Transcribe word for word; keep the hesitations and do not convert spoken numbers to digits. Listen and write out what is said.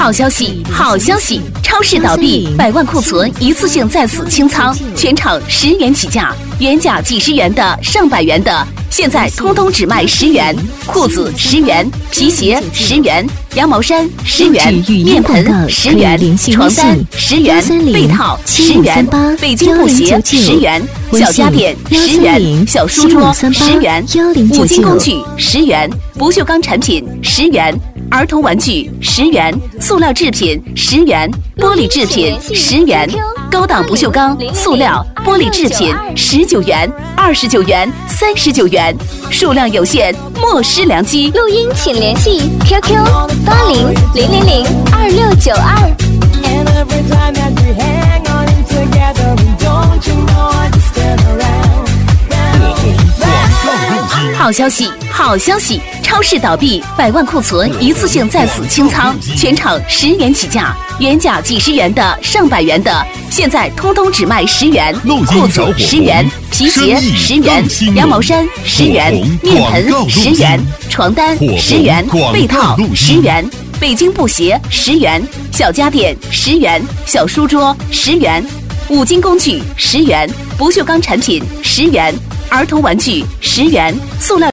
好消息，好消息！超市倒闭，百万库存一次性在此清仓，全场十元起价，原价几十元的、上百元的，现在通通只卖十元。裤子十元，皮鞋十元，羊毛衫十元，面盆十元，床单十元，被套十元，北京布鞋十元，小家电十元，小书桌十元，五金工具十元，不锈钢产品十元。儿童玩具十元，塑料制品十元，玻璃制品十元，高档不锈钢、塑料、玻璃制品十九元、二十九元、三十九元，数量有限，莫失良机。 录音请联系 Q Q 八零零零零二六九二。 好消息，好消息！超市倒闭，百万库存一次性在此清仓，全场十元起价，原价几十元的、上百元的，现在通通只卖十元。裤子十元，皮鞋十元，羊毛衫十元，面盆十元，床单十元，被套十元，北京布鞋十元，小家电十元，小书桌十元，五金工具十元，不锈钢产品十元，儿童玩具十元，塑料